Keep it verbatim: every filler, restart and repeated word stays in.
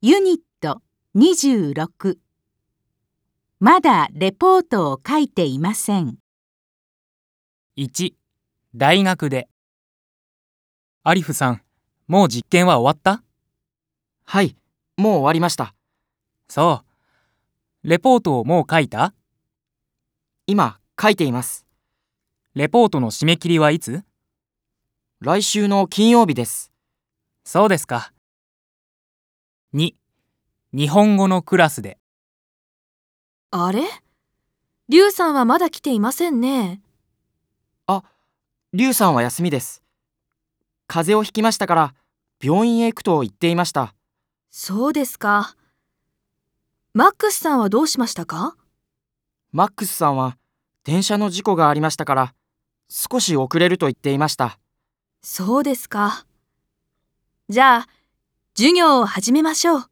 ユニットにじゅうろく。まだレポートを書いていません。 いち、大学で。アリフさん、もう実験は終わった？ はい、もう終わりました。 そう。レポートをもう書いた？ 今、書いています。 レポートの締め切りはいつ？ 来週の金曜日です。 そうですか。に、日本語のクラスで。 あれ？リュウさんはまだ来ていませんね。 あ、リュウさんは休みです。風邪をひきましたから病院へ行くと言っていました。 そうですか。マックスさんはどうしましたか？ マックスさんは電車の事故がありましたから少し遅れると言っていました。 そうですか。じゃあ、授業を始めましょう。